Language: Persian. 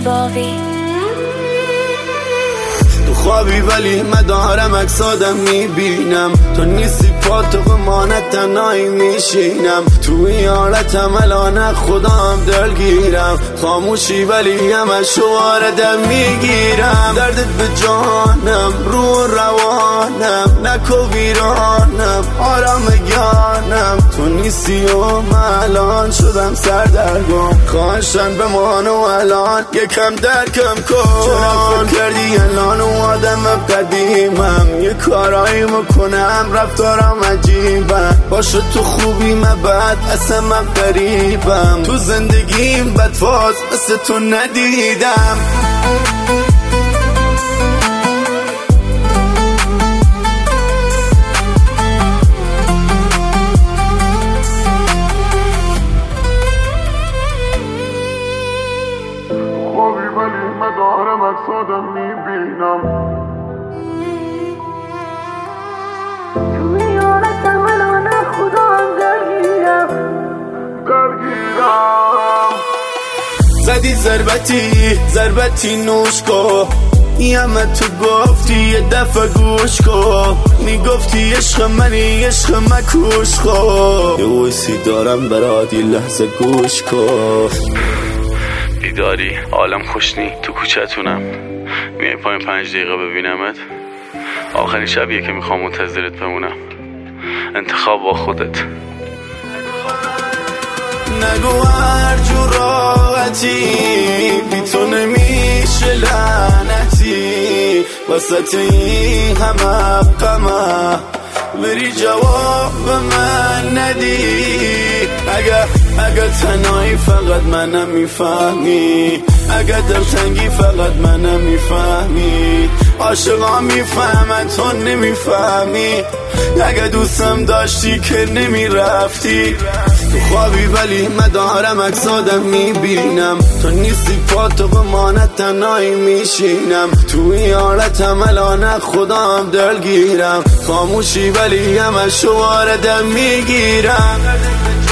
باقی. تو خوابی ولی من دارم عکسادم میبینم، تو نیستی پا تو قمانت تنهایی میشینم، تو این حالتم الان خودم دلگیرم، خاموشی ولی همش واردم میگیرم، دردت به جانم رو روانم، نکو ویرانم آرام گانم، تو نیستی و من الان شدم سردرگم، خواهشن بمان و الان یکم درکم کن، چرا فکر کردی الان و آدم قدیمم، یه کارایی میکنم رفتارم عجیبم، باشه تو خوبی من بد اصلا من غریبم، تو زندگیم بدفاز مثل تو ندیدم. خوابی ولی من دارم عکسادم میبینم، توی یادتم الان خودم درگیرم. زدی ضربتی نوش کن، همه تو گفتی یه دفعه گوش کن، میگفتی عشق منی عشق من کوش کن، یه ویسی دارم برات یه لحظه گوش کن، بیداری عالم خوشنی تو کوچتونم، میای پایین 5 دقیقه ببینمت، آخرین شبیه که میخوام منتظرت بمونم، انتخاب با خودت. نگو هر جور راحتی بی تو نمیشه لعنتی، وسط این همه غمه بری جواب به من ندی، اگر تنهایی فقط منم میفهمی، اگر دلتنگی فقط منم میفهمی، عاشقا میفهمن تو نمیفهمی، اگر دوستم داشتی که نمیرفتی، تو خوابی ولی من دارم عکسادم میبینم، تو نیستی پا تو قمانت تنهایی میشینم، تو این حالتم الان خودم دلگیرم، خاموشی ولی همش واردم میگیرم.